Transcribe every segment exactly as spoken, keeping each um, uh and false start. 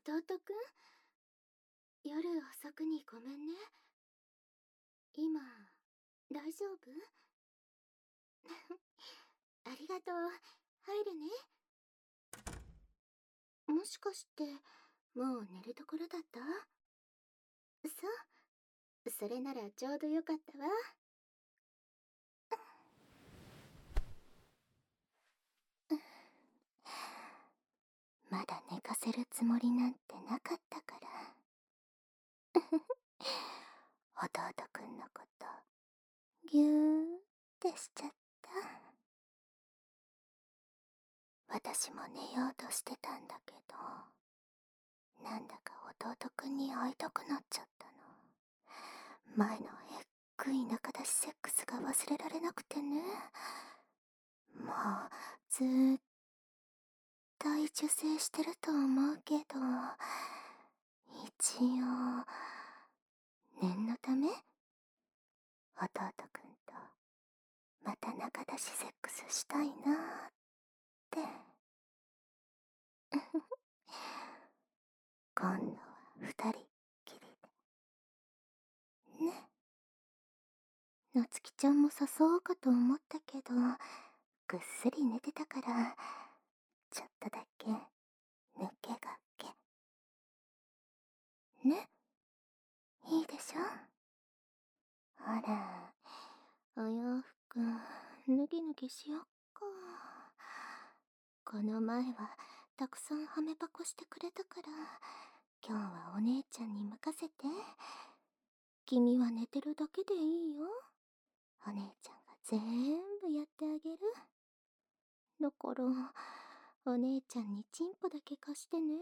弟くん、夜遅くにごめんね。今、大丈夫？ありがとう。入るね。もしかして、もう寝るところだった？そう。それならちょうどよかったわ。まだ寝かせるつもりなんてなかったから。弟くんのこと、ぎゅーってしちゃった。私も寝ようとしてたんだけど、なんだか弟くんに会いたくなっちゃったの。前のえっくい仲出しセックスが忘れられなくてね。もうずーっと受精してると思うけど、一応念のため弟くんとまた仲出しセックスしたいなーって。今度は二人っきりでね。なつきちゃんも誘おうかと思ったけど、ぐっすり寝てたからちょっとだけ抜けがけね。いいでしょ。ほら、お洋服脱ぎ脱ぎしよっか。この前はたくさんはめ箱してくれたから、今日はお姉ちゃんに任せて。君は寝てるだけでいいよ。お姉ちゃんが全部やってあげる。だからお姉ちゃんにチンポだけ貸してね。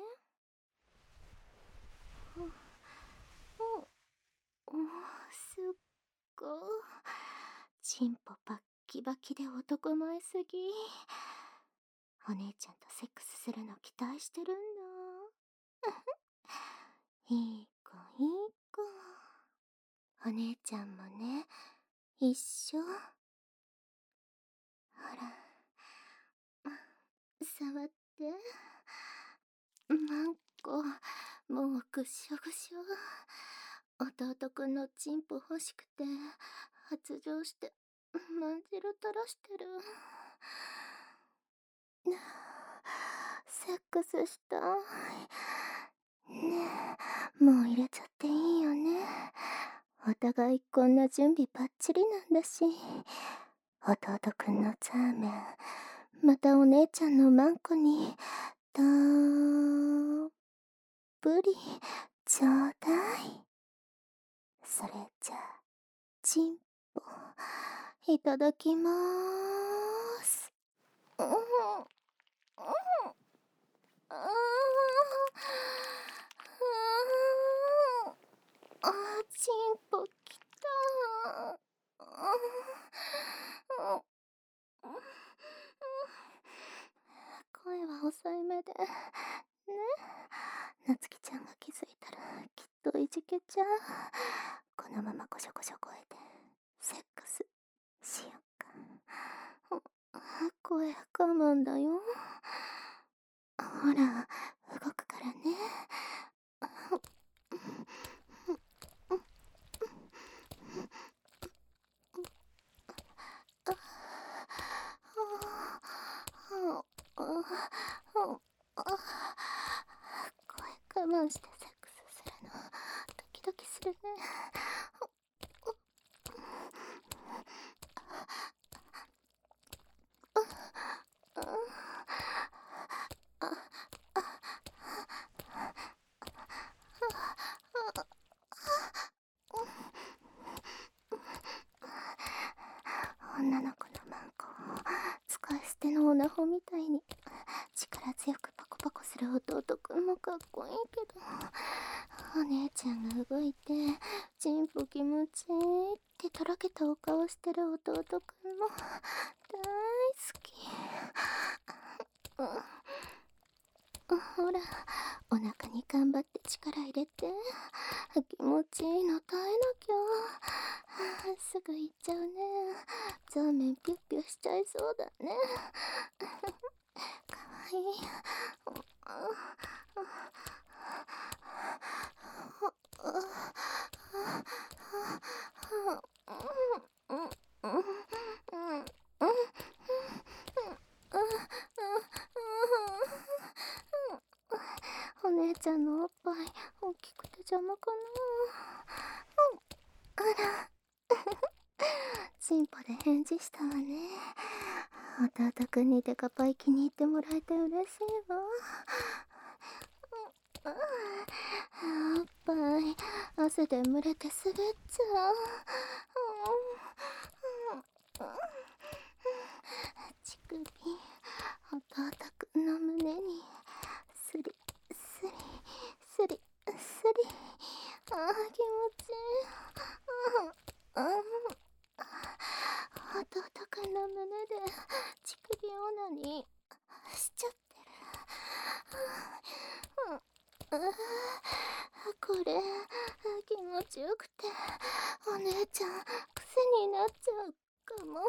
うん、すっごいチンポバッキバキで男前すぎ。お姉ちゃんとセックスするの期待してるんだ。いい子いい子。お姉ちゃんもね、一緒。ほら、触って。マンコ、もうぐしょぐしょ。弟くんのチンポ欲しくて発情してまんじる垂らしてる。セックスしたいね。え、もう入れちゃっていいよね。お互いこんな準備バッチリなんだし。弟くんのザーメン、またお姉ちゃんのマンコにたーっぷりちょうだい。それじゃあチンポいただきまーす。うんうんああ、チンポきた。声は抑えめでね。なつきちゃんが気づいたらきっといじけちゃう。このままこしょこしょ声でセックスしよっか。声我慢だよ。ほら動くからね。声我慢してセックスするのドキドキするね。女の子のマンコを使い捨てのオナホみたいに力強くパコパコする弟くんもかっこいいけど、お姉ちゃんが動いてチンポ気持ちいいってとろけたお顔してる弟くんも大好き。ほら、お腹に頑張って力入れて。気持ちいいの耐えなきゃ。すぐ行っちゃうね。ザーメンピュッピュしちゃいそうだね。かわいい。 ちゃんのおっぱい大きくて邪魔かな。うん、あらチンポで返事したわね。弟くんにデカパイ気に入ってもらえて嬉しいわ。うん、おっぱい汗で蒸れて滑っちゃう。うん、乳首弟くんの胸にスリスリスリスリ、あー気持ちいい。うんうん、弟くんの胸で乳首オナニーしちゃってる。うん、うん、これ気持ちよくてお姉ちゃん癖になっちゃうかも。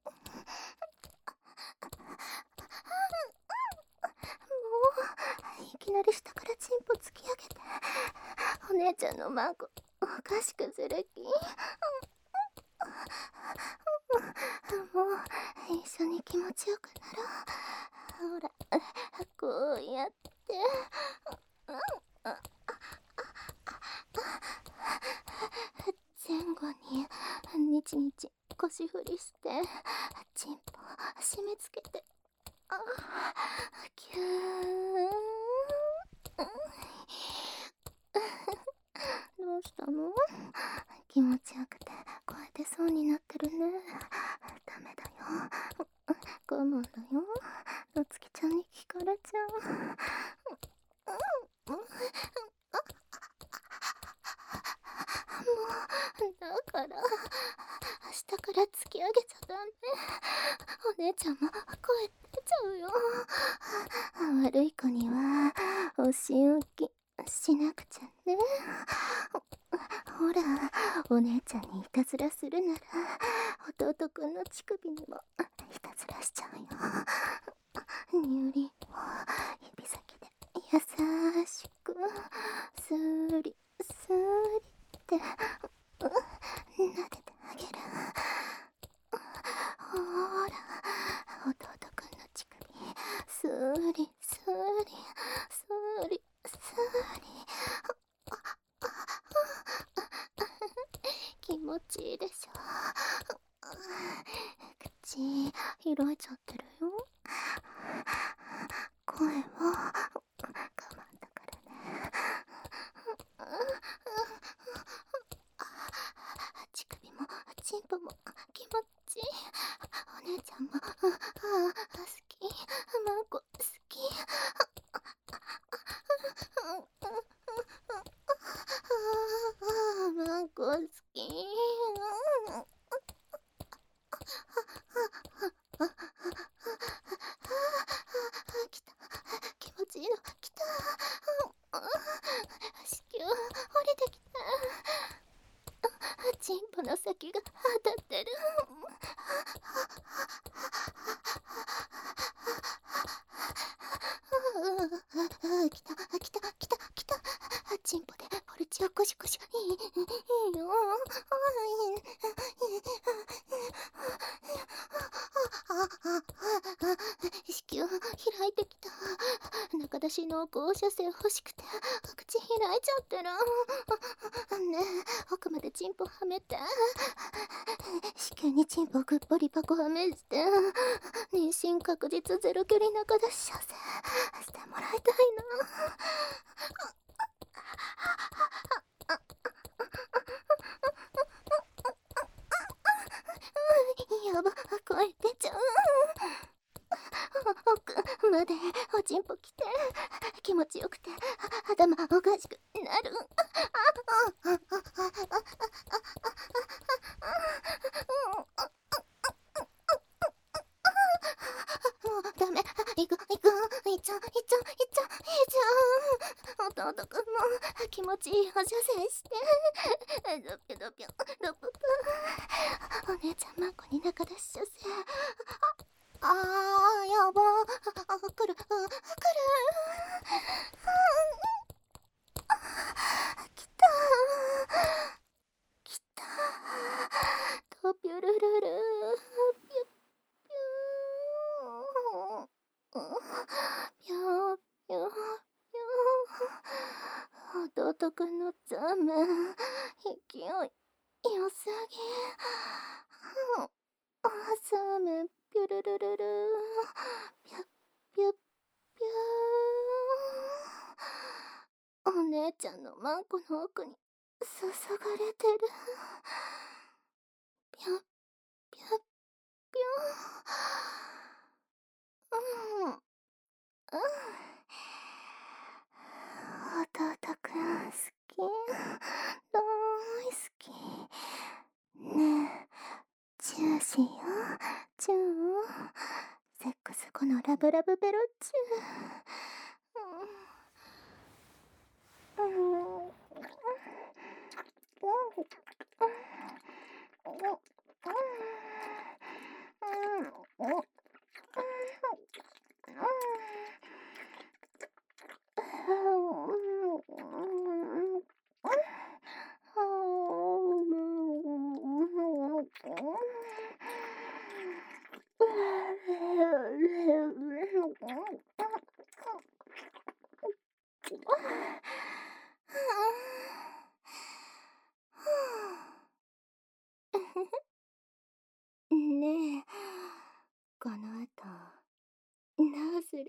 もういきなり下からチンポ突き上げてお姉ちゃんのマンコおかしくする気。もう一緒に気持ちよくなろう。ほらこうやって、前後にニチニチ腰振りしてチンポ締め付けて、あキューン。どうしたの？気持ちよくて声出そうになってるね。ダメだよ、我慢だよ。なつきちゃんに聞かれちゃう。もうだから下から突き上げちゃダメ。お姉ちゃんも声出ちゃうよ。悪い子にはお仕置きしなくちゃね。ほらお姉ちゃんにいたずらするなら弟くんの乳首にもいたずらしちゃうよ。乳輪を指先で優しくスーリスーリって撫でてあげる。ほら弟くんの乳首スーリスーリスーリスーリ、気持ちいいでしょ。口開いちゃってるよ。声は我慢だからね。乳首もチンポも気持ちいい。お姉ちゃんもああ好き、マンコ好き。マンコ好き。きた、気持ちいいのきた。子宮降りてきた。チンポの先が当たってる。きたきたきたきた。チンポでポルチをコシコシ。いいいいよ。子宮開いてきた。中出しの放射線欲しくて口開いちゃってる。ねえ奥までチンポはめて。子宮にチンポぐっぽりパコはめして妊娠確実ゼロ距離中出し射精してもらいたいな。やば声出ちゃう。奥までおちんぽきて気持ちよくて頭おかしくなる。ダメ、いくいくいっちゃういっちゃういっちゃういっちゃう。弟くんも気持ちいいお射精してドピョドピョドププ。お姉ちゃんマンコに中出し射精。あーやばー、来る来る。来た来た。ドピュルルルピュピュピュピュピュピュ。 弟くんのザーメン、勢い良すぎ。あ、ザーメン、ピュルルルルー、ピュッピュッピュー。お姉ちゃんのマンコの奥に注がれてる。ピュッピュッピュー。うん、うん。弟くん好き。大好き。ねえ、チューしよう。チュー。セックス後のラブラブベロチュー。うん。うん。うん。うん。うん。ねえ、この後どうする？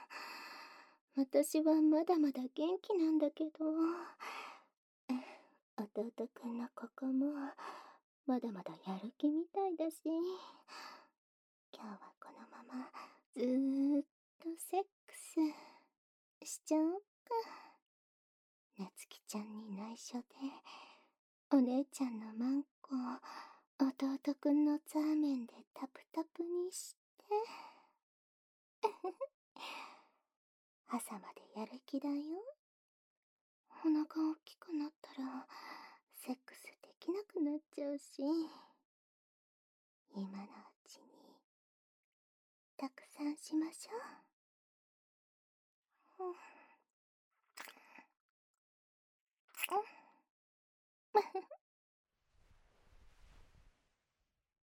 私はまだまだ元気なんだけど、弟くんのここもまだまだやる気みたいだし、今日はこのままずーっとセックスしちゃおうか。なつきちゃんに内緒でお姉ちゃんのマンコを弟くんのザーメンでタプタプにして。朝までやる気だよ。お腹大きくなったらセックスできなくなっちゃうし、今のうちにたくさんしましょう。